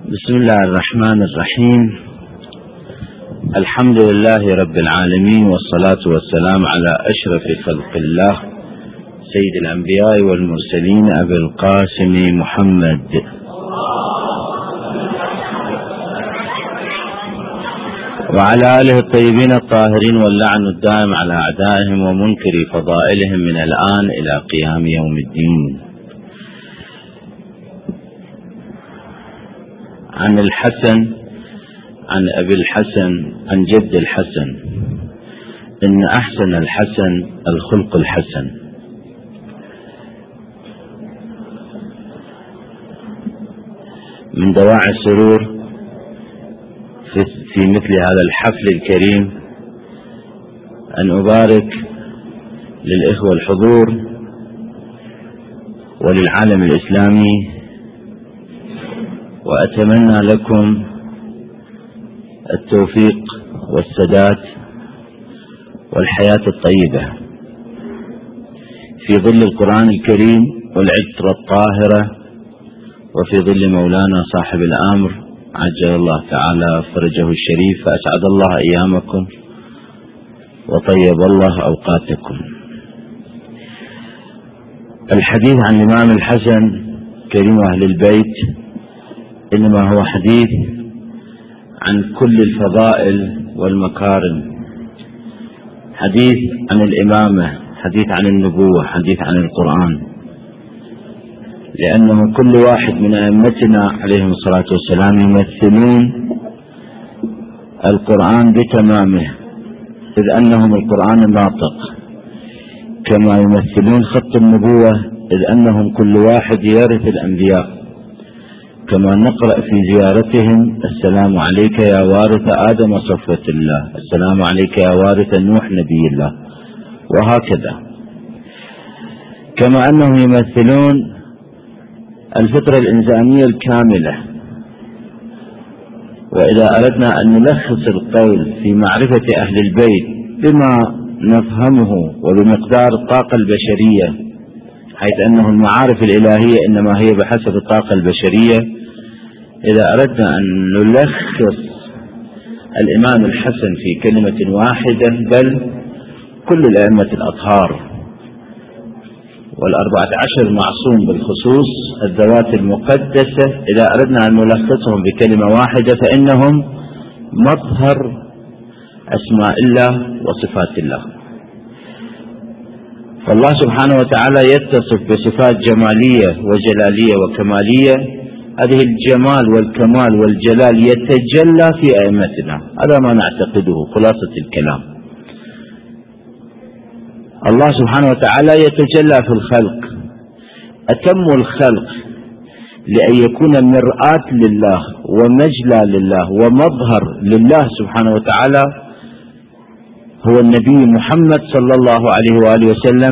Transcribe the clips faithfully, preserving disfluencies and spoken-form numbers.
بسم الله الرحمن الرحيم. الحمد لله رب العالمين، والصلاة والسلام على أشرف خلق الله سيد الأنبياء والمرسلين أبي القاسم محمد وعلى آله الطيبين الطاهرين، واللعن الدائم على أعدائهم ومنكر فضائلهم من الآن إلى قيام يوم الدين. عن الحسن عن أبي الحسن عن جد الحسن: إن أحسن الحسن الخلق الحسن. من دواعي السرور في, في مثل هذا الحفل الكريم أن أبارك للإخوة الحضور وللعالم الإسلامي، وأتمنى لكم التوفيق والسداد والحياة الطيبة في ظل القرآن الكريم والعترة الطاهرة، وفي ظل مولانا صاحب الأمر عجل الله تعالى فرجه الشريف. فأسعد الله أيامكم وطيب الله أوقاتكم. الحديث عن الإمام الحسن كريم أهل البيت إنما هو حديث عن كل الفضائل والمكارم، حديث عن الإمامة، حديث عن النبوة، حديث عن القرآن، لأنه كل واحد من أئمتنا عليهم الصلاة والسلام يمثلون القرآن بتمامه، إذ أنهم القرآن الناطق، كما يمثلون خط النبوة، إذ أنهم كل واحد يرث الأنبياء، كما نقرأ في زيارتهم: السلام عليك يا وارث آدم صفوة الله، السلام عليك يا وارث نوح نبي الله، وهكذا. كما أنهم يمثلون الفطرة الإنسانية الكاملة. وإذا أردنا أن نلخص القول في معرفة أهل البيت بما نفهمه وبمقدار الطاقة البشرية، حيث أنه المعارف الإلهية إنما هي بحسب الطاقة البشرية، إذا أردنا أن نلخص الإمام الحسن في كلمة واحدة، بل كل الأئمة الأطهار والأربعة عشر معصوم بالخصوص الذوات المقدسة، إذا أردنا أن نلخصهم بكلمة واحدة فإنهم مظهر أسماء الله وصفات الله. فالله سبحانه وتعالى يتصف بصفات جمالية وجلالية وكمالية، هذه الجمال والكمال والجلال يتجلى في أئمتنا، هذا ما نعتقده خلاصة الكلام. الله سبحانه وتعالى يتجلى في الخلق، أتم الخلق لأن يكون مرآة لله ومجلى لله ومظهر لله سبحانه وتعالى هو النبي محمد صلى الله عليه وآله وسلم،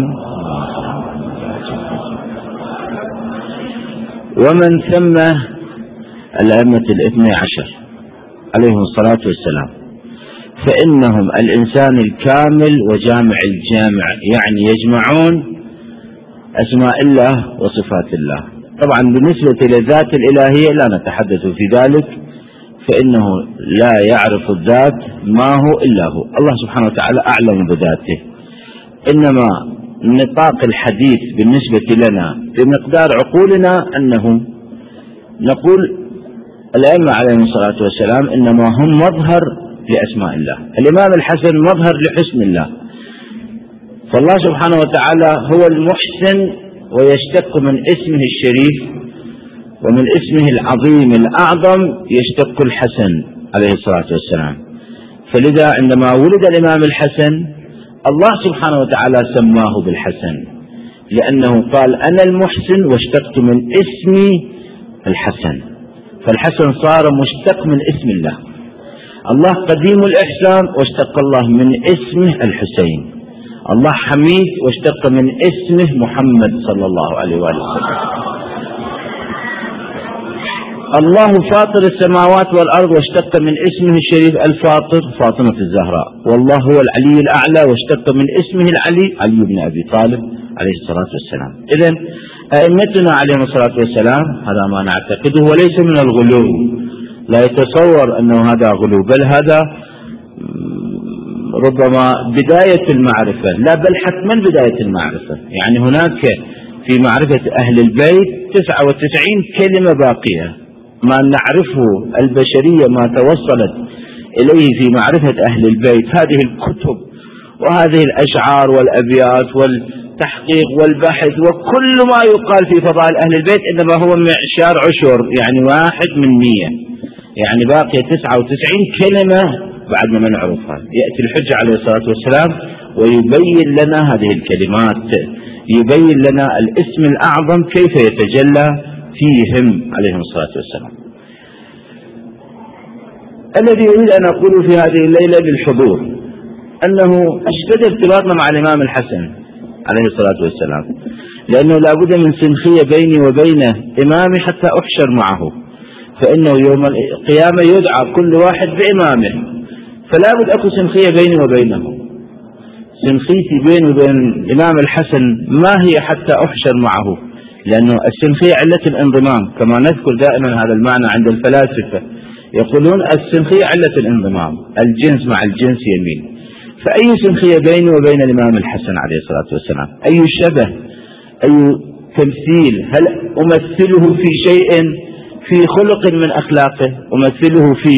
ومن ثم الأئمة الاثني عشر عليهم الصلاة والسلام، فإنهم الإنسان الكامل وجامع الجامع، يعني يجمعون أسماء الله وصفات الله. طبعا بالنسبة للذات الإلهية لا نتحدث في ذلك، فإنه لا يعرف الذات ما هو إلا هو، الله سبحانه وتعالى أعلم بذاته. إنما نطاق الحديث بالنسبة لنا بمقدار عقولنا أنه نقول الأئمة عليهم الصلاة والسلام إنما هم مظهر لأسماء الله، الإمام الحسن مظهر لحسن الله. فالله سبحانه وتعالى هو المحسن، ويشتق من اسمه الشريف ومن اسمه العظيم الأعظم يشتق الحسن عليه الصلاة والسلام. فلذا عندما ولد الإمام الحسن الله سبحانه وتعالى سماه بالحسن، لأنه قال أنا المحسن واشتقت من اسمي الحسن، فالحسن صار مشتق من اسم الله. الله قديم الإحسان واشتق الله من اسمه الحسين. الله حميد واشتق من اسمه محمد صلى الله عليه وآله وسلم. الله فاطر السماوات والأرض واشتق من اسمه الشريف الفاطر فاطمة الزهراء. والله هو العلي الأعلى واشتق من اسمه العلي علي بن أبي طالب عليه الصلاة والسلام. إذن أئمتنا عليهم الصلاة والسلام هذا ما نعتقده وليس من الغلو، لا يتصور أنه هذا غلو، بل هذا ربما بداية المعرفة، لا بل حتما بداية المعرفة. يعني هناك في معرفة أهل البيت تسعة وتسعين كلمة باقية، ما نعرفه البشرية ما توصلت إليه في معرفة أهل البيت، هذه الكتب وهذه الأشعار والأبيات والتحقيق والبحث وكل ما يقال في فضائل أهل البيت إنما هو معشار عشر، يعني واحد من مية، يعني باقي تسعة وتسعين كلمة بعد ما نعرفها. يأتي الحجة عليه الصلاة والسلام ويبين لنا هذه الكلمات، يبين لنا الاسم الأعظم كيف يتجلى فيهم عليهم الصلاة والسلام. الذي أريد أن أقول في هذه الليلة للحضور أنه اشتد ارتباطنا مع الإمام الحسن عليه الصلاة والسلام، لأنه لا بد من سنخية بيني وبينه إمامي حتى أحشر معه، فإنه يوم القيامة يدعى كل واحد بإمامه، فلا بد أكو سنخية بيني وبينه. سنخيتي بيني وبين الإمام الحسن ما هي حتى أحشر معه، لأنه السنخية علة الانضمام، كما نذكر دائما هذا المعنى عند الفلاسفة، يقولون السنخية علة الانضمام، الجنس مع الجنس يمين. فأي سنخية بيني وبين الإمام الحسن عليه الصلاة والسلام؟ أي شبه، أي تمثيل؟ هل أمثله في شيء في خلق من أخلاقه؟ أمثله في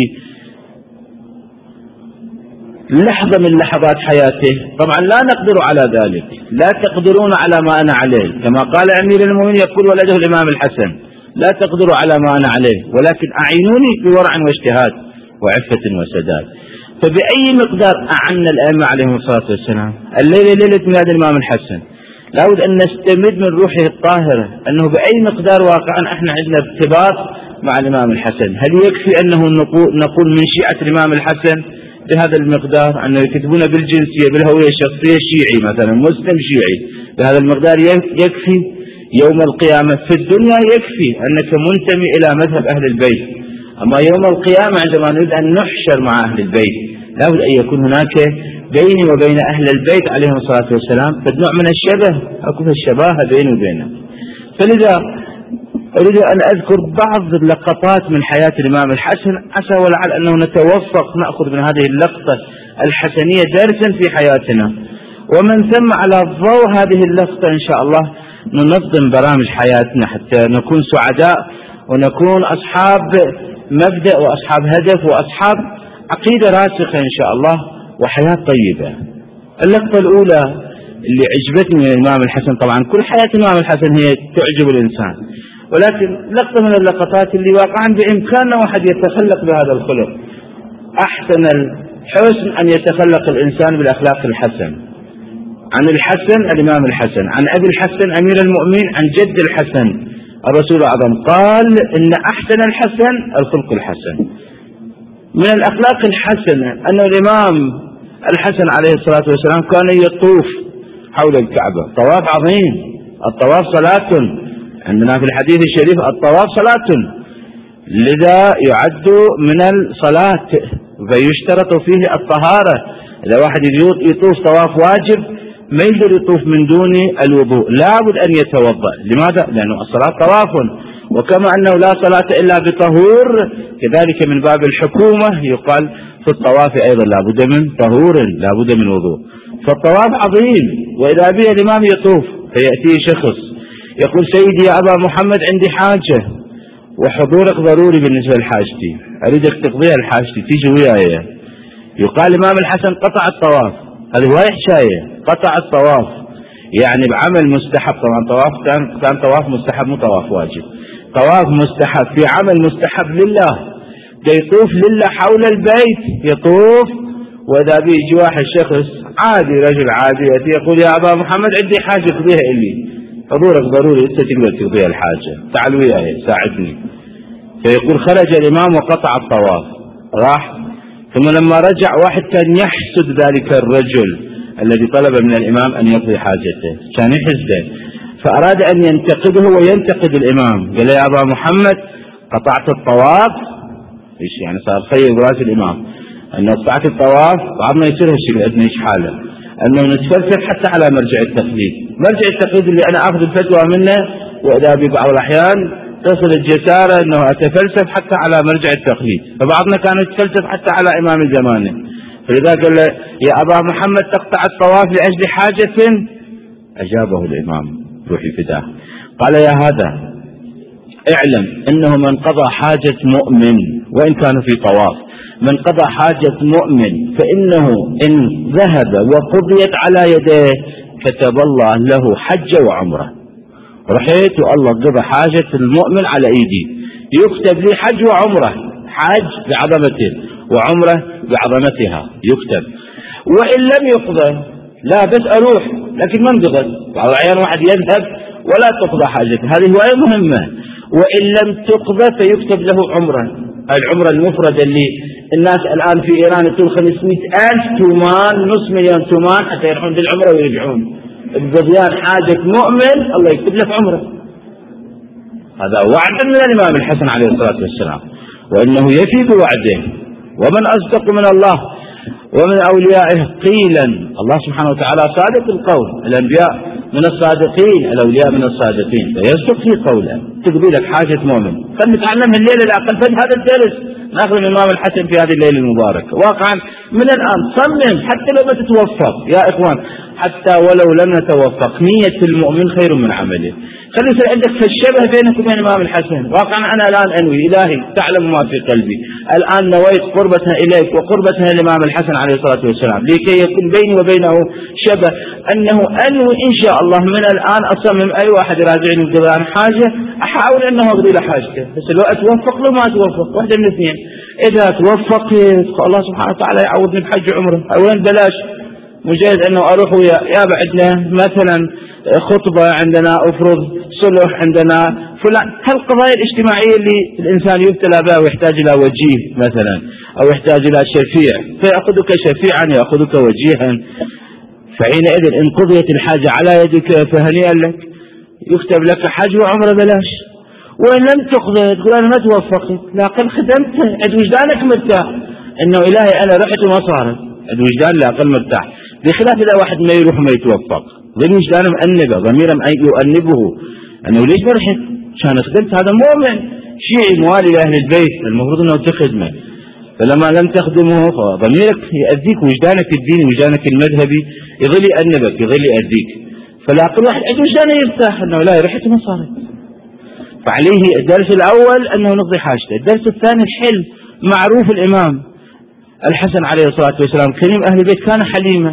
لحظة من لحظات حياته؟ طبعا لا نقدر على ذلك، لا تقدرون على ما أنا عليه، كما قال أمير المؤمنين يقول ولده الإمام الحسن لا تقدروا على ما أنا عليه، ولكن أعينوني بورع واجتهاد وعفة وسداد. فبأي مقدار أعنا الأئمة عليهم الصلاة والسلام؟ الليلة ليلة ميلاد الإمام الحسن، لا بد أن نستمد من روحه الطاهرة أنه بأي مقدار واقعا احنا عندنا ارتباط مع الإمام الحسن. هل يكفي أنه نقول من شيعة الإمام الحسن بهذا المقدار، أنه يكتبون بالجنسية بالهوية الشخصية شيعي مثلا، مسلم شيعي، بهذا المقدار يكفي؟ يوم القيامة في الدنيا يكفي أنك منتمي إلى مذهب أهل البيت، أما يوم القيامة عندما نريد أن نحشر مع أهل البيت لا بد أن يكون هناك بيني وبين أهل البيت عليهم الصلاة والسلام نوع من الشبه، أكو الشباهة بيني وبينهم. فلذا أريد أن أذكر بعض اللقطات من حياة الإمام الحسن، عسى ولعل أنه نتوفق نأخذ من هذه اللقطة الحسنية درسا في حياتنا، ومن ثم على ضوء هذه اللقطة إن شاء الله ننظم برامج حياتنا حتى نكون سعداء ونكون أصحاب مبدأ وأصحاب هدف وأصحاب عقيدة راسخة إن شاء الله وحياة طيبة. اللقطة الأولى اللي عجبتني من الإمام الحسن، طبعا كل حياة الإمام الحسن هي تعجب الإنسان، ولكن لقطة من اللقطات اللي واقعا بإمكاننا واحد يتخلق بهذا الخلق. أحسن الحسن أن يتخلق الإنسان بالأخلاق الحسن. عن الحسن الإمام الحسن، عن أبي الحسن أمير المؤمنين، عن جد الحسن الرسول الأعظم قال إن أحسن الحسن الخلق الحسن. من الأخلاق الحسنة أن الإمام الحسن عليه الصلاة والسلام كان يطوف حول الكعبة طواف عظيم. الطواف صلاة، عندنا في الحديث الشريف الطواف صلاة، لذا يعد من الصلاة فيشترط فيه الطهارة. إذا واحد يطوف طواف واجب ما يقدر يطوف من دون الوضوء، لابد أن يتوضأ. لماذا؟ لأنه الصلاة طواف، وكما أنه لا صلاة إلا بطهور كذلك من باب الحكومة يقال في الطواف أيضا لابد من طهور، لابد من وضوء. فالطواف عظيم. وإذا به الإمام يطوف فيأتيه شخص يقول سيدي يا أبا محمد عندي حاجة وحضورك ضروري بالنسبة لحاجتي، أريدك تقضيها لحاجتي تيجي وياي. يقال الإمام الحسن قطع الطواف، هذه هواي حكاية، قطع الطواف يعني بعمل مستحب. طبعا طواف كان كان طواف مستحب مو طواف واجب، طواف مستحب في عمل مستحب لله، يطوف لله حول البيت يطوف. وإذا بيجي واحد شخص عادي رجل عادي يأتي يقول يا أبا محمد عندي حاجة اقضيها إلي، حضورك ضروري أنت تقدر تقضيها الحاجة، تعال وياي ساعدني. فيقول خرج الإمام وقطع الطواف راح، ثم لما رجع واحد كان يحسد ذلك الرجل الذي طلب من الإمام أن يقضي حاجته، كان يحسده، فأراد أن ينتقده وينتقد الإمام. قال يا أبا محمد قطعت الطواف، إيش يعني؟ صار خير براس الإمام أنه قطعت الطواف. بعض ما يصير هالشيء عندنا إيش حاله، أنه نتفلسف حتى على مرجع التقليد. مرجع التقليد اللي أنا أخذ الفتوى منه وإذا ببعض الأحيان تصل الجسارة أنه أتفلسف حتى على مرجع التقليد، فبعضنا كان يتفلسف حتى على إمام زمانه. فلذا قال له يا أبا محمد تقطع الطواف لأجل حاجة؟ أجابه الإمام روحي فداه، قال يا هذا اعلم أنه من قضى حاجة مؤمن وإن كان في طواف، من قضى حاجة مؤمن فإنه إن ذهب وقضيت على يديه كتب الله له حج وعمرة. رحيت والله قضى حاجة المؤمن على إيدي، يكتب لي حج وعمرة، حج بعظمته وعمرة بعظمتها يكتب. وإن لم يقضى لا بس أروح لكن ما انقضت، بعض الأحيان واحد يذهب ولا تقضى حاجته، هذه هواية مهمة. وإن لم تقضى فيكتب له عمرة، العمرة المفردة اللي الناس الآن في إيران يطول خمسمائة ألف تومان، نصف مليون تومان حتى يروحون بالعمرة ويرجعون. بقضيان حاجة مؤمن الله يكتب لك عمرة. هذا وعد من الإمام الحسن عليه الصلاة والسلام، وإنه يفي بوعده. ومن أصدق من الله ومن أوليائه قيلا. الله سبحانه وتعالى صادق القول، الأنبياء من الصادقين، الأولياء من الصادقين، فيصدق في قوله. تقضي لك حاجة مؤمن، فنتعلم الليلة الأقل في هذا الدرس، ناخذ من الإمام الحسن في هذه الليلة المباركة. واقعا من الآن صمم حتى لو ما تتوفق يا إخوان، حتى ولو لم نتوفق نية المؤمن خير من عمله. خلي يصير عندك الشبه بينك وبين الإمام الحسن. واقعا أنا الآن أنوي إلهي تعلم ما في قلبي، الآن نويت قربتها إليك وقربتها الإمام الحسن عليه الصلاة والسلام لكي يكون بيني وبينه شبه، أنه أنوي إن شاء الله من الآن أصمم أي واحد يراجعني بقضاء حاجة أحاول أنه أقضي له حاجته، بس لو أتوفق له ما أتوفق واحدة من الاثنين. إذا توفقت الله سبحانه وتعالى يعوضني بحج عمره، أولا بلاش مجرد أنه أروح ويا يا بعدنا مثلا خطبة عندنا أفرض صلح عندنا فلان، هالقضايا الاجتماعية اللي الإنسان يبتلى بها ويحتاج إلى وجيه مثلا أو يحتاج إلى شفيع، فيأخذك شفيعا يأخذك وجيها. فحينئذ إن قضيت الحاجة على يدك فهنيئا لك، يكتب لك حج وعمره بلاش. وإن لم تقضي تقول أنا ما توفقت، لكن خدمت عند وجدانك مرتاح إنه إلهي أنا رحت وما صارت، عند وجدان لا مرتاح. بخلاف إذا واحد ما يروح ما يتوفق ضمن وجدانه مأنبه ضميره يؤنبه أنه ليش ما رحت كان خدمت. هذا مؤمن شيعي موالي لأهل البيت المفروض أنه تخدمه، فلما لم تخدمه فضميرك يأذيك، وجدانك الديني وجدانك المذهبي يظل يأنبك يظل يأذيك. فلا كل واحد عنده وجدانه يرتاح أنه لا رحت ما صارت. فعليه الدرس الأول أنه نقضي حاجته. الدرس الثاني الحلم. معروف الإمام الحسن عليه الصلاة والسلام كريم أهل البيت كان حليما،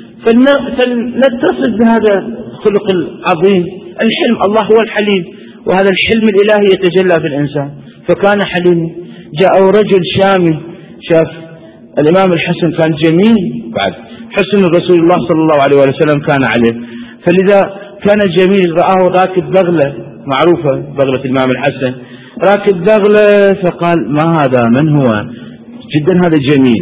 فلنتصل بهذا الخلق العظيم الحلم. الله هو الحليم، وهذا الحلم الإلهي يتجلى في الإنسان، فكان حليما. جاء رجل شامي شاف الإمام الحسن كان جميل، بعد حسن رسول الله صلى الله عليه وسلم كان عليه، فلذا كان جميل. رآه راكب بغلة معروفة بغلة الإمام الحسن، راكب بغلة، فقال ما هذا من هو؟ جدا هذا جميل،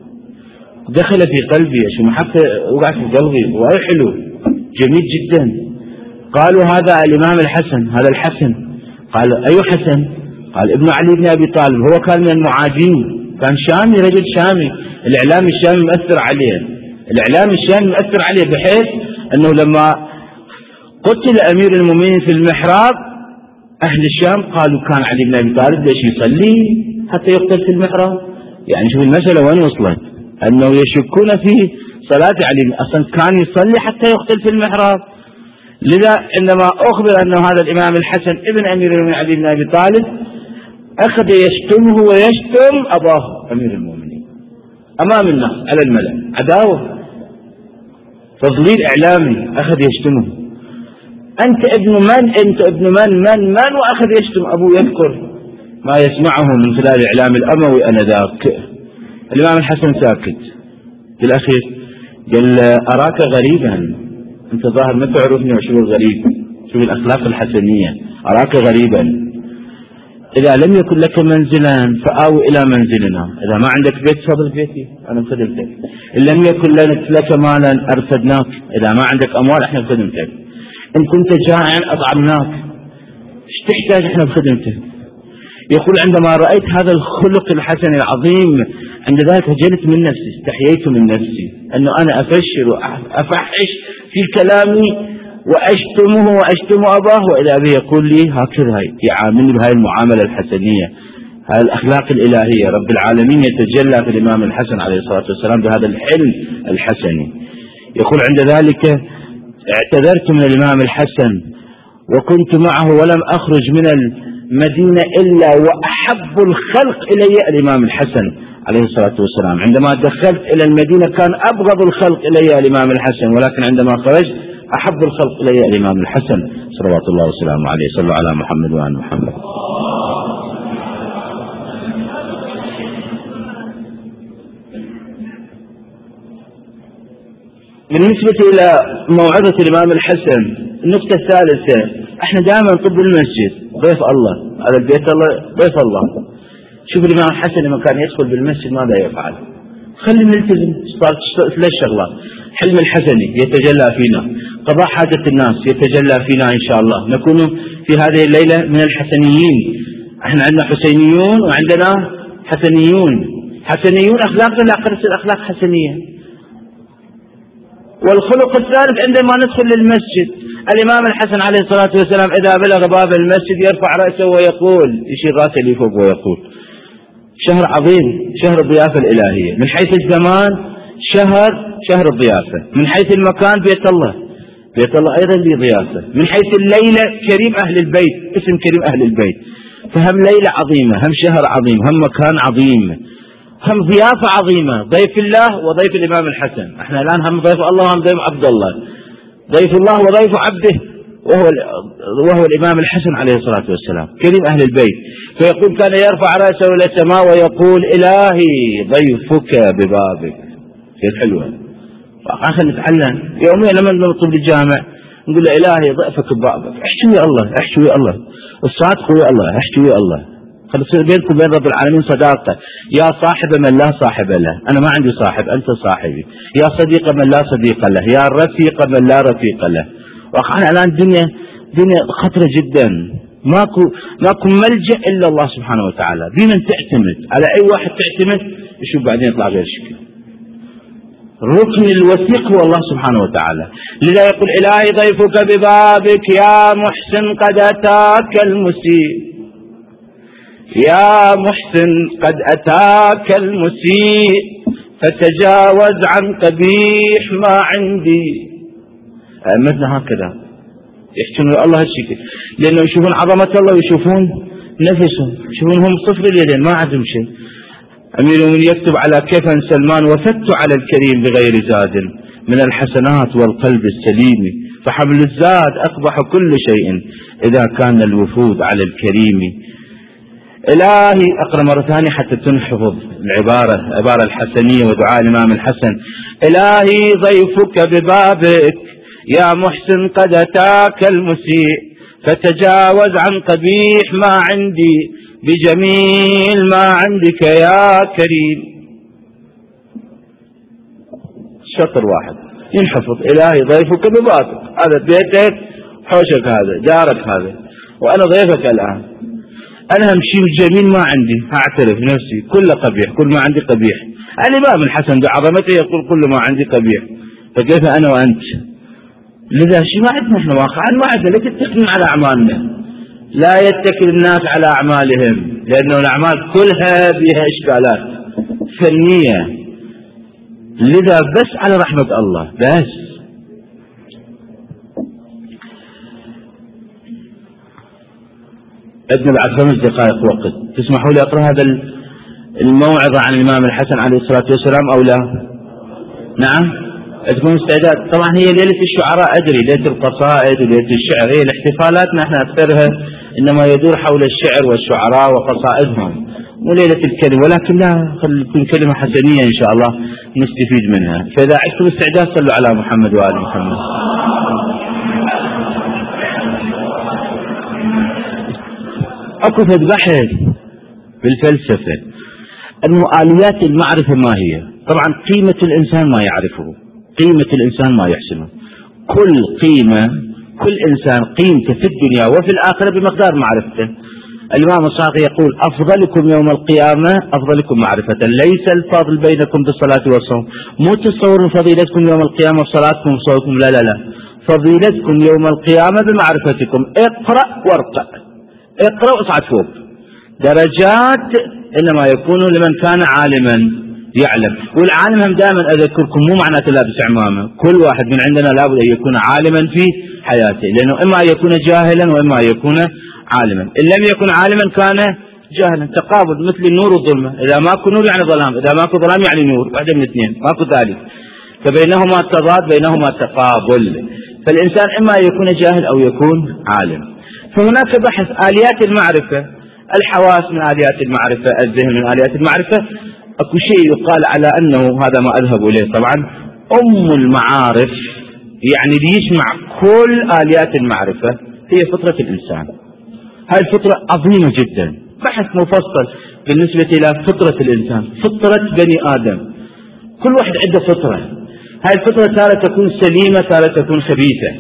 دخل في قلبي شو محبة وقع في قلبي وهي حلو جميل جدا. قالوا هذا الإمام الحسن، هذا الحسن. قال أي حسن؟ قال ابن علي بن أبي طالب، هو كان من المعادين، كان شامي رجل شامي، الإعلام الشامي مؤثر عليه، الإعلام الشامي مؤثر عليه بحيث أنه لما قتل أمير المؤمنين في المحراب أهل الشام قالوا كان علي بن أبي طالب ليش يصلي حتى يقتل في المحراب؟ يعني شوف المسألة وين وصلت، أنه يشكون في صلاة علي، أصلا كان يصلي حتى يقتل في المحراب. لذا عندما أخبر أنه هذا الإمام الحسن ابن أمير المؤمنين علي بن أبي طالب أخذ يشتمه ويشتم أباه أمير المؤمنين أمام الناس على الملأ، عداوة تضليل إعلامي، أخذ يشتمه أنت ابن من أنت ابن من من من وأخذ يشتم أبوه، يذكر ما يسمعه من خلال الإعلام الأموي أنذاك. الإمام الحسن ساكت. في الأخير قال أراك غريبا، أنت ظاهر ما تعرفني وشو الغريب، شوف الأخلاق الحسنية، أراك غريبا. إذا لم يكن لك منزلا فآوي إلى منزلنا، إذا ما عندك بيت فضل بيتي أنا بخدمتك، إن لم يكن لك مالا أرسدناك، إذا ما عندك أموال إحنا بخدمتك، إن كنت جائعا أطعمناك، إيش تحتاج إحنا بخدمتك. يقول عندما رأيت هذا الخلق الحسن العظيم عند ذلك هجلت من نفسي، استحييت من نفسي أنه أنا أفشل وأفحش في كلامي وأشتمه وأشتم أباه، وإذا به يقول لي هكذا يعاملني بهذه المعاملة الحسنية. هذه الأخلاق الإلهية، رب العالمين يتجلى في الإمام الحسن عليه الصلاة والسلام بهذا الحلم الحسني. يقول عند ذلك: اعتذرت من الإمام الحسن وكنت معه ولم أخرج من المدينة إلا وأحب الخلق إلي الإمام الحسن عليه الصلاة والسلام. عندما دخلت إلى المدينة كان أبغض الخلق إلي الإمام الحسن، ولكن عندما خرجت أحب الخلق إلي الإمام الحسن صلوات الله وسلامه عليه. صلوا على محمد وآل محمد. بالنسبة إلى موعظة الإمام الحسن، النقطة الثالثة: احنا دائما نطب المسجد ضيف الله، على البيت الله ضيف الله. شوف الإمام الحسن لما كان يدخل بالمسجد ماذا يفعل؟ خلي نلتزم ثلاث شغلات: حلم الحسني يتجلى فينا، قضاء حاجة الناس يتجلى فينا إن شاء الله، نكون في هذه الليلة من الحسنيين. احنا عندنا حسينيون وعندنا حسنيون. حسنيون أخلاقنا لا قرص الأخلاق حسنية. والخلق الثالث: عندما ندخل للمسجد الإمام الحسن عليه الصلاة والسلام إذا بلغ باب المسجد يرفع رأسه ويقول، يشير رأسه لي فوق ويقول. شهر عظيم، شهر الضيافة الإلهية. من حيث الزمان شهر شهر الضيافة، من حيث المكان بيت الله، بيت الله أيضا له ضيافة. من حيث الليلة كريم أهل البيت، اسم كريم أهل البيت. فهم ليلة عظيمة، هم شهر عظيم، هم مكان عظيم، هم ضيافة عظيمة. ضيف الله وضيف الإمام الحسن. احنا الآن هم ضيف الله وهم ضيف عبد الله. ضيف الله وضيف عبده وهو وهو الإمام الحسن عليه الصلاة والسلام كريم أهل البيت. فيقول: كان يرفع رأسه إلى السماء ويقول: إلهي ضيفك ببابك. كيف حلوة. خلينا نتعلم يوميا لما نطلب الجامع نقول له: إلهي ضيفك ببابك. احكوا يا الله، احكوا يا الله، الصادق يا الله، احكوا يا الله. خلي تصير بينكم وبين رب العالمين صداقة. يا صاحب من لا صاحب له، أنا ما عندي صاحب، أنت صاحبي. يا صديق من لا صديق له، يا رفيق من لا رفيق له. وأخوانا الآن الدنيا دنيا خطرة جدا، ماكو ماكو ملجأ إلا الله سبحانه وتعالى. بمن تعتمد؟ على أي واحد تعتمد يشوف بعدين يطلع غير شكل. الركن الوثيق هو الله سبحانه وتعالى. لذا يقول: إلهي ضيفك ببابك يا محسن قد أتاك المسيء، يا محسن قد أتاك المسيء فتجاوز عن قبيح ما عندي. أئمتنا هكذا يحكون الله هالشكل، لأنه يشوفون عظمة الله ويشوفون نفسهم، يشوفون هم صفر اليدين ما عندهم شيء. أمير المؤمنين يكتب على كفن سلمان: وفدت على الكريم بغير زاد من الحسنات والقلب السليم، فحمل الزاد أقبح كل شيء إذا كان الوفود على الكريم. إلهي، أقرأ مرة ثانية حتى تنحفظ العبارة، عبارة الحسنية ودعاء الإمام الحسن: إلهي ضيفك ببابك يا محسن قد أتاك المسيء فتجاوز عن قبيح ما عندي بجميل ما عندك يا كريم. شطر واحد ينحفظ: إلهي ضيفك ببابك، هذا بيتك، حوشك، هذا جارك، هذا وأنا ضيفك الآن. أنا همشي الجميل ما عندي، أعترف نفسي كل قبيح، كل ما عندي قبيح. الإمام الحسن بعظمته يقول: كل ما عندي قبيح، فكيف أنا وأنت؟ لذا شيء ما عندنا احنا واقعا، ما عندنا. لا تتكلون على أعمالنا، لا يتكل الناس على أعمالهم، لأنه الأعمال كلها فيها إشكالات فنية. لذا بس على رحمة الله بس. عندنا بعد خمس دقائق وقت، تسمحوا لي أقرأ هذا الموعظة عن الإمام الحسن عليه الصلاة والسلام أو لا؟ نعم، تكون استعداد. طبعا هي ليلة الشعراء أدري، ليلة القصائد وليلة الشعر، هي الاحتفالات نحن أكثرها إنما يدور حول الشعر والشعراء وقصائدهم، مو ليلة الكلمة. ولكن لا، خل تكون كلمة حسنية إن شاء الله نستفيد منها. فإذا عشتم استعداد صلوا على محمد وآل محمد. أكو بحث بالفلسفة أنه آليات المعرفة ما هي. طبعا قيمة الإنسان ما يعرفه، قيمة الإنسان ما يحسنه. كل قيمة، كل إنسان قيمته في الدنيا وفي الآخرة بمقدار معرفته. الإمام الصادق يقول: أفضلكم يوم القيامة أفضلكم معرفة، ليس الفاضل بينكم بالصلاة والصوم. مو تصور فضيلتكم يوم القيامة صلاتكم وصومكم، لا لا لا، فضيلتكم يوم القيامة بمعرفتكم. اقرأ وارقى، اقرأ واصعد فوق. درجات إنما يكون لمن كان عالما يعلم. والعالم هم دائما أذكركم مو معناته لابس عمامة، كل واحد من عندنا لابد أن يكون عالما في حياته، لأنه إما أن يكون جاهلا وإما أن يكون عالما. إن لم يكن عالما كان جاهلا. تقابل مثل النور والظلمة، إذا ماكو نور يعني ظلام، إذا ماكو ظلام يعني نور، واحدة من الاثنين، ماكو ثالث. فبينهما تضاد، بينهما تقابل. فالإنسان إما أن يكون جاهل أو يكون عالم. فهناك بحث آليات المعرفة، الحواس من آليات المعرفة، الذهن من آليات المعرفة. أكو شيء يقال على أنه، هذا ما أذهب إليه طبعا، أم المعارف، يعني ليجمع كل آليات المعرفة هي فطرة الإنسان. هاي الفطرة عظيمة جدا، بحث مفصل بالنسبة إلى فطرة الإنسان، فطرة بني آدم. كل واحد عنده فطرة، هاي الفطرة تارة تكون سليمة تارة تكون خبيثة.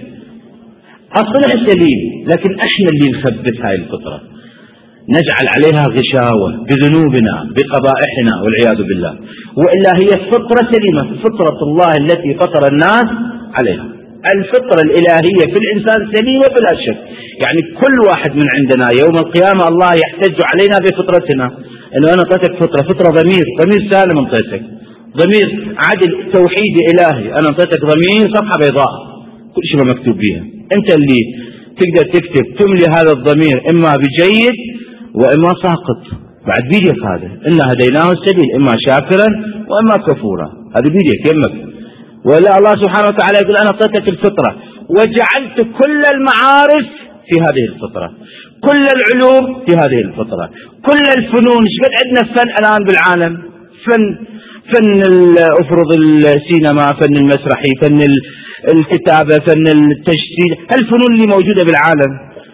أصلها سليم، لكن إحنا اللي نخبث هاي الفطرة، نجعل عليها غشاوة بذنوبنا بقبائحنا والعياذ بالله. وإلا هي فطرة سليمة، فطرة الله التي فطر الناس عليها. الفطرة الإلهية في الإنسان سليمة بلا شك. يعني كل واحد من عندنا يوم القيامة الله يحتج علينا بفطرتنا، إنه أنا أعطيتك فطرة، فطرة ضمير، ضمير سالم أعطيتك، ضمير عدل توحيد إلهي، أنا أعطيتك ضمير صفحة بيضاء كل شيء مكتوب بيها، أنت اللي تقدر تكتب تملي هذا الضمير إما بجيد وإما ساقط. بعد بيدك هذا، إنا هديناه السبيل إما شاكرا وإما كفورا، هذا بيدك يمك. ولا الله سبحانه وتعالى يقول أنا أعطيتك الفطرة وجعلت كل المعارف في هذه الفطرة، كل العلوم في هذه الفطرة، كل الفنون. ايش قد عندنا فن الآن بالعالم؟ فن فن افرض السينما، فن المسرحي، فن الكتابة، فن التجسيد، الفنون اللي موجودة بالعالم،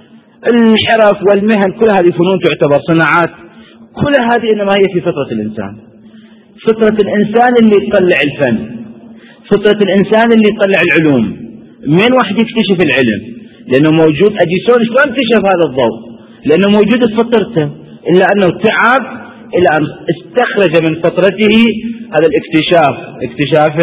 الحرف والمهن، كل هذه فنون تعتبر صناعات. كل هذه إنما هي في فطرة الإنسان. فطرة الإنسان اللي يطلع الفن، فطرة الإنسان اللي يطلع العلوم. من واحد يكتشف العلم؟ لأنه موجود. أديسون شلون اكتشف هذا الضوء؟ لأنه موجود في فطرته، إلا أنه تعب إلى أن استخرج من فطرته هذا الاكتشاف، اكتشاف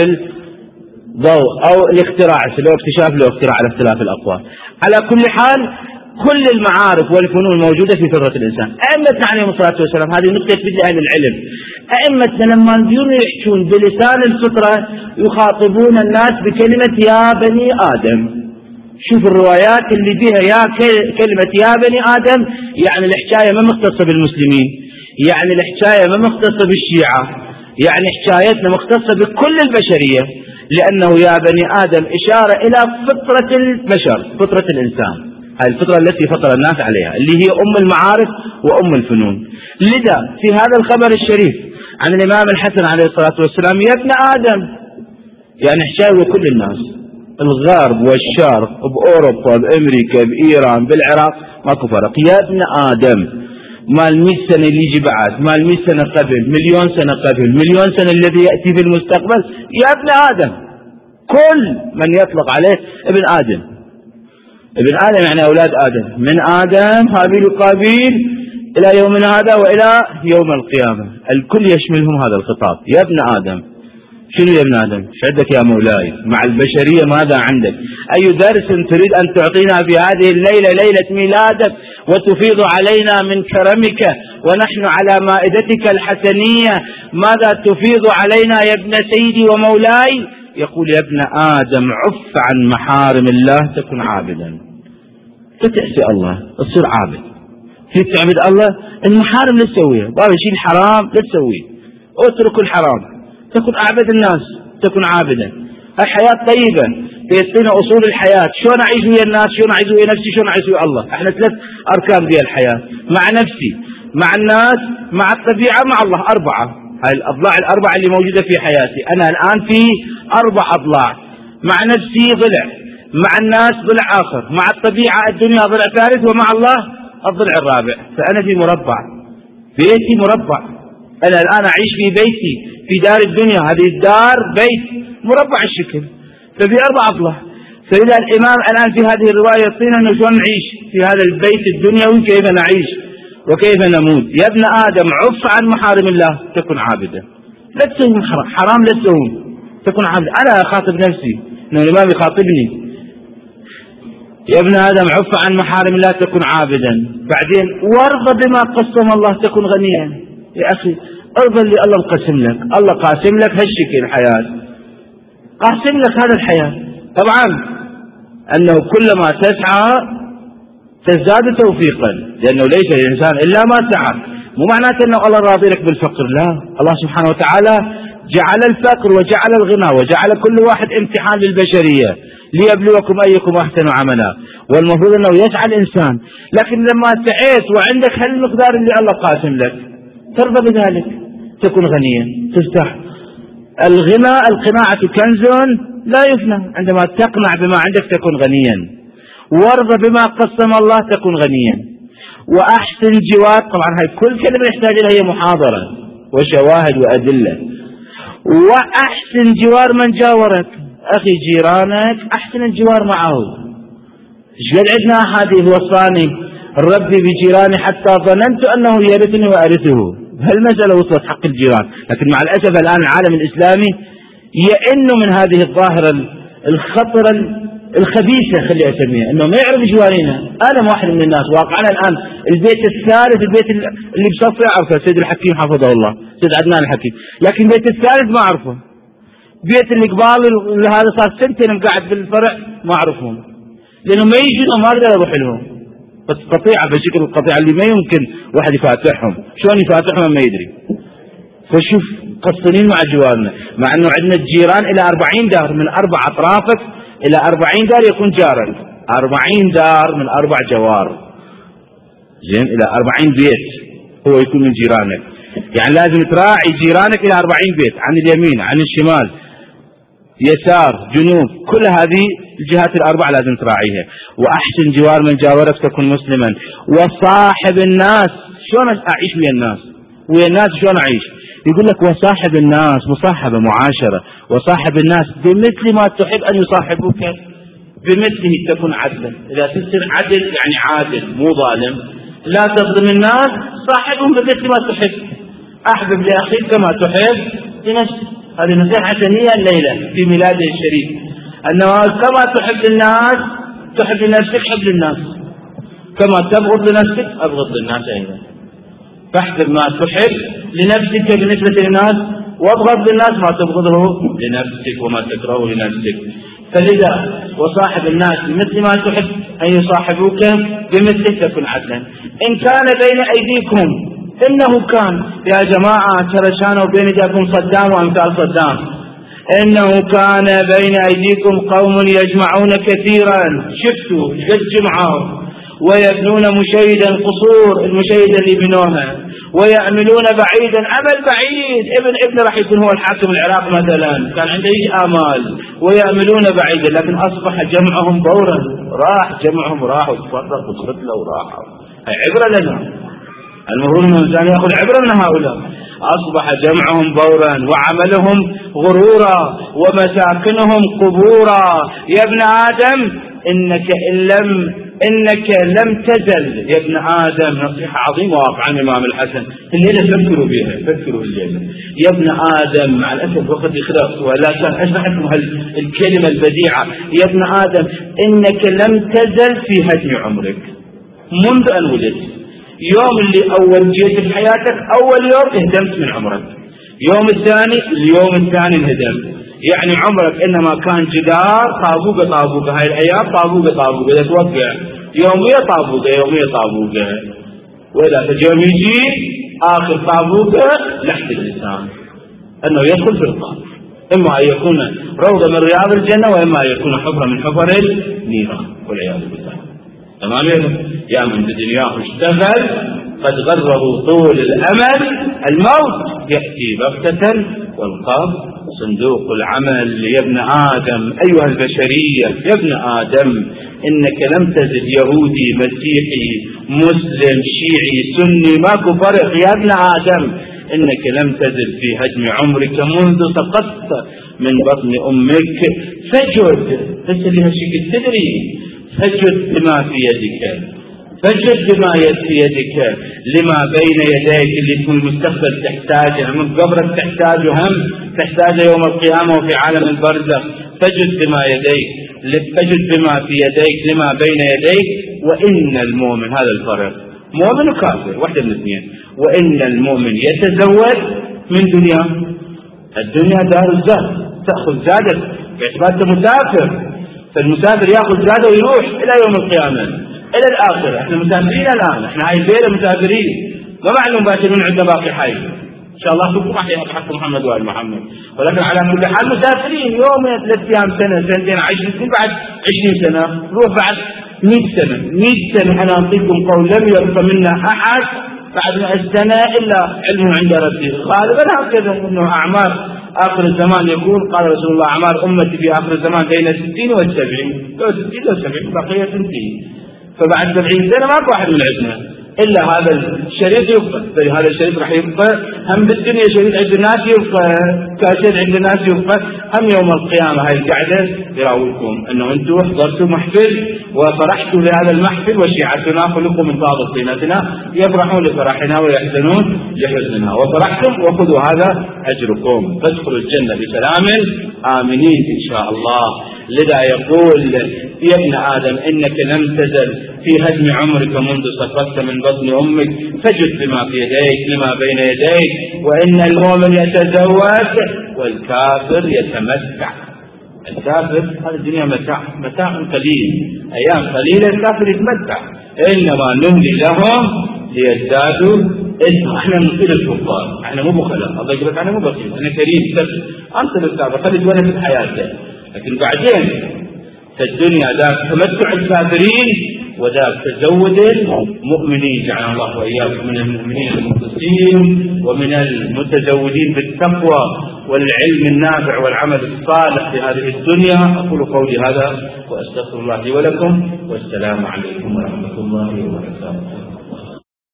الضوء أو الاختراع، لو اكتشاف لو اختراع على اختلاف الأقوال. على كل حال كل المعارف والفنون موجودة في فطرة الإنسان. أئمتنا عليهم الصلاة والسلام، هذه نقطة في أهل العلم، أئمتنا لما يجون يحكون بلسان الفطرة يخاطبون الناس بكلمة يا بني آدم. شوف الروايات اللي فيها يا كلمة يا بني آدم، يعني الحكاية ما مختصة بالمسلمين، يعني الحكاية ما مختصة بالشيعة، يعني حكايتنا مختصة بكل البشرية، لأنه يا بني آدم إشارة إلى فطرة البشر، فطرة الإنسان، هذه الفطرة التي فطر الناس عليها، اللي هي أم المعارف وأم الفنون. لذا في هذا الخبر الشريف عن الإمام الحسن عليه الصلاة والسلام، يا ابن آدم، يعني حكاية كل الناس، الغرب والشرق، بأوروبا بأمريكا بإيران بالعراق، ماكو فرق. يا ابن آدم، مال مئة سنة اللي يجي بعد، مال مئة سنة قبل، مليون سنة قبل، مليون سنة الذي يأتي في المستقبل، يا ابن آدم. كل من يطلق عليه ابن آدم. ابن آدم يعني أولاد آدم، من آدم هابيل وقابيل إلى يومنا هذا وإلى يوم القيامة، الكل يشملهم هذا الخطاب. يا ابن آدم، شنو يا ابن آدم؟ ايش عندك يا مولاي؟ مع البشرية ماذا عندك؟ أي درس تريد أن تعطينا في هذه الليلة، ليلة ميلادك، وتفيض علينا من كرمك ونحن على مائدتك الحسنية؟ ماذا تفيض علينا يا ابن سيدي ومولاي؟ يقول يا ابن آدم عف عن محارم الله تكن عابدا. فتأسي الله تصير عابد، كيف تعبد الله؟ المحارم لا تسويها، بابا شيء الحرام لا تسويه، اترك الحرام تكن أعبد الناس، تكن عابدا. الحياة طيبة، يعطينا أصول الحياة، شلون أعيش ويا الناس، شلون أعيش ويا نفسي، شلون أعيش ويا الله. احنا ثلاث أركان في الحياة، مع نفسي، مع الناس، مع الطبيعة، مع الله، أربعة. هاي الأضلاع الأربعة اللي موجودة في حياتي. أنا الآن في أربع أضلاع، مع نفسي ضلع، مع الناس ضلع آخر، مع الطبيعة الدنيا ضلع ثالث، ومع الله الضلع الرابع. فأنا في مربع، بيتي مربع. أنا الآن أعيش في بيتي في دار الدنيا، هذه الدار بيت مربع الشكل، ففي أربع أضلاع. فإذا الإمام الآن في هذه الرواية يعطينا أنه شلون نعيش في هذا البيت الدنيوي، كيف نعيش وكيف نموت. يا ابن آدم عف عن محارم الله تكن عابدا. لا تسوي حرام، حرام لا تسوي، تكن عابدا. أنا أخاطب نفسي، أنه الإمام يخاطبني، يا ابن آدم عف عن محارم الله تكن عابدا، بعدين وارضى بما قسم الله تكن غنيا. يا أخي ارضى اللي الله مقسم لك، الله قاسم لك هالشكل الحياة، قاسم لك هذا الحياة. طبعا أنه كلما تسعى تزداد توفيقا، لأنه ليس للإنسان إلا ما سعى. مو معناته أنه الله راضي لك بالفقر، لا، الله سبحانه وتعالى جعل الفقر وجعل الغنى وجعل كل واحد امتحان للبشرية ليبلوكم أيكم أحسن عملا، والمفروض أنه يسعى الإنسان. لكن لما سعيت وعندك هالمقدار اللي الله قاسم لك ترضى بذلك تكون غنيا، تفتح. الغنى القناعة كنز لا يفنى، عندما تقنع بما عندك تكون غنيا. وارضى بما قسم الله تكون غنيا. وأحسن جوار، طبعا هاي كل كلمة يحتاج لها هي محاضرة وشواهد وأدلة. وأحسن جوار من جاورك، أخي جيرانك أحسن الجوار معه. شقد عندنا أحاديث وصاني ربي بجيراني حتى ظننت أنه يرثني وأرثه. هالمسألة وصلت حق الجيران، لكن مع الأسف الآن العالم الإسلامي يئن من هذه الظاهرة الخطرة الخبيثة، خلي أسميها، أنه ما يعرف جوارينا. أنا واحد من الناس واقعنا الآن البيت الثالث، البيت اللي بصفي أعرفه سيد الحكيم حفظه الله، سيد عدنان الحكيم، لكن البيت الثالث ما أعرفه. بيت اللي قبال هذا صار سنتين قاعد بالفرع ما أعرفهم، لأنه ما يجون ما أقدر أروح لهم. بس قطيعة بشكل القطيعة اللي ما يمكن واحد يفاتحهم، شلون يفاتحهم ما يدري. فشوف قصرين مع جوارنا، مع أنه عندنا الجيران إلى أربعين دار من أربع أطرافك، إلى أربعين دار يكون جارك، أربعين دار من أربع جوار، زين، إلى أربعين بيت هو يكون من جيرانك. يعني لازم تراعي جيرانك إلى أربعين بيت، عن اليمين عن الشمال يسار جنوب، كل هذه الجهات الأربع لازم تراعيها. وأحسن جوار من جاورك تكون مسلما. وصاحب الناس، شلون أعيش ويا الناس؟ ويا الناس شلون أعيش؟ يقول لك وصاحب الناس، مصاحبة معاشرة. وصاحب الناس بمثل ما تحب أن يصاحبوك بمثله تكون عدلا. إذا تصير عدل يعني عادل مو ظالم، لا تظلم الناس، صاحبهم بمثل ما تحب. أحبب لأخيك كما تحب لنفسك. هذه نصيحة حسنية الليلة في ميلاده الشريف، أنه كما تحب الناس تحب لنفسك حب للناس، كما تبغض لنفسك أبغض للناس أيضا. فاحبب ما تحب لنفسك بالنسبة للناس، وابغض للناس ما تبغضه لنفسك وما تكرهه لنفسك. فلذا وصاحب الناس بمثل ما تحب أن يصاحبوك بمثلك تكن عدلا. إن كان بين أيديكم، إنه كان يا جماعة ترى كانوا بين جاكم صدام وأمثال صدام، إنه كان بين أيديكم قوم يجمعون كثيرا، شفتوا قد جمعوا، ويبنون مشيدا قصور، المشيد اللي بنوها، ويعملون بعيدا عمل بعيد. ابن ابن راح يكون هو الحاكم العراق مثلا، كان عنده آمال، ويعملون بعيدا، لكن أصبح جمعهم بورا، راح جمعهم راح وتفرق وتخطلوا وراحوا. هي عبرة لنا، المفروض أن الإنسان يأخذ عبرة من هؤلاء. أصبح جمعهم بورا وعملهم غرورا ومساكنهم قبورا. يا ابن آدم إنك إن لم إنك لم تزل يا ابن آدم، نصيحة عظيمة واقعا الإمام الحسن الليلة، فكروا بها، فكروا الليلة. يا ابن آدم، مع الأسف وقت يخلص ولكن أشرح لكم الكلمة البديعة. يا ابن آدم إنك لم تزل في هدم عمرك منذ أن ولدت. يوم اللي أول جيت في حياتك، أول يوم اهدمت من عمرك، يوم الثاني اليوم الثاني انهدم. يعني عمرك إنما كان جدار طابوقة طابوقة، هاي الأيام طابوقة طابوقة، إذا توقع يومية طابوقة يومية طابوقة، وإذا يوم يجي آخر طابوقة لحد الإنسان أنه يدخل في القبر، إما أن يكون روضة من رياض الجنة، وإما أن يكون حفرة من حفر النيران والعياذ بالله. تمام؟ يا من بدنياه اشتغل قد غره طول الأمل، الموت يأتي بغتة والقبر صندوق العمل. يا ابن آدم أيها البشرية، يا ابن آدم إنك لم تزد يهودي مسيحي مسلم شيعي سني ماكو فرق. يا ابن آدم إنك لم تزل في هدم عمرك منذ سقطت من بطن أمك. فجد، ليس لها شيء تدري، فجد بما في يدك، فجد بما في يدك لما بين يديك اللي في المستقبل تحتاجه، من قبرك تحتاجه، هم تحتاجه يوم القيامة وفي عالم البرزخ. فجد بما يديك تجد بما في يديك لما بين يديك. وإن المؤمن، هذا الفرق، مؤمن وكافر واحدة من الاثنين. وإن المؤمن يتزود من دنيا، الدنيا دار الزاد، تأخذ زادك باعتبار مسافر، فالمسافر يأخذ زاده ويروح إلى يوم القيامة إلى الآخرة. احنا مسافرين الآن، احنا هاي الليلة مسافرين، ما معنى مباشر من عند باقي حي إن شاء الله كلكم أحياء بحق محمد وآل محمد، ولكن على كل حال مسافرين يوم ثلاث أيام سنة سنتين عشر سنين بعد عشرين سنة، روح بعد مئة سنة مئة سنة. أنا أعطيكم قول لم يبق منا أحد بعد السنة إلا علمه عند ربه. غالبا هكذا أنه أعمار آخر الزمان يكون، قال رسول الله أعمار أمتي في آخر الزمان بين الستين والسبعين، لو ستين والسبعين بقية تنتهي، فبعد سبعين سنة ما واحد من عندنا إلا هذا الشريط يبقى، هذا الشريط راح يبقى هم بالدنيا شريط عند الناس يبقى، كاسيت عند الناس يبقى، هم يوم القيامة هاي القعدة يراويكم أنه أنتم حضرتوا محفل وفرحتوا لهذا المحفل، وشيعتنا خلقوا من بعض طينتنا يفرحون لفرحنا ويحزنون لحزننا، وفرحتم وخذوا هذا أجركم، فادخلوا الجنة بسلام آمنين إن شاء الله. لذا يقول يا ابن آدم إنك لم تزل في هدم عمرك منذ سقطت من بطن أمك، فجد بما في يديك لما بين يديك. وإن المؤمن يتزوج والكافر يتمتع. الكافر هذه الدنيا متاع، متاع قليل، أيام قليلة الكافر يتمتع. إنما نملي لهم ليزدادوا إثما. احنا نصير الكفار، احنا مو بخلاء، الله يقول انا مو بخيل، انا كريم سبب، انت الكافر خلي تونس بحياته. لكن بعدين في الدنيا ذاك تمتع الكافرين وذاك تزود المؤمنين. جعل الله وإياكم من المؤمنين المخلصين ومن المتزودين بالتقوى والعلم النافع والعمل الصالح في هذه الدنيا. أقول قولي هذا وأستغفر الله لي ولكم، والسلام عليكم ورحمة الله وبركاته.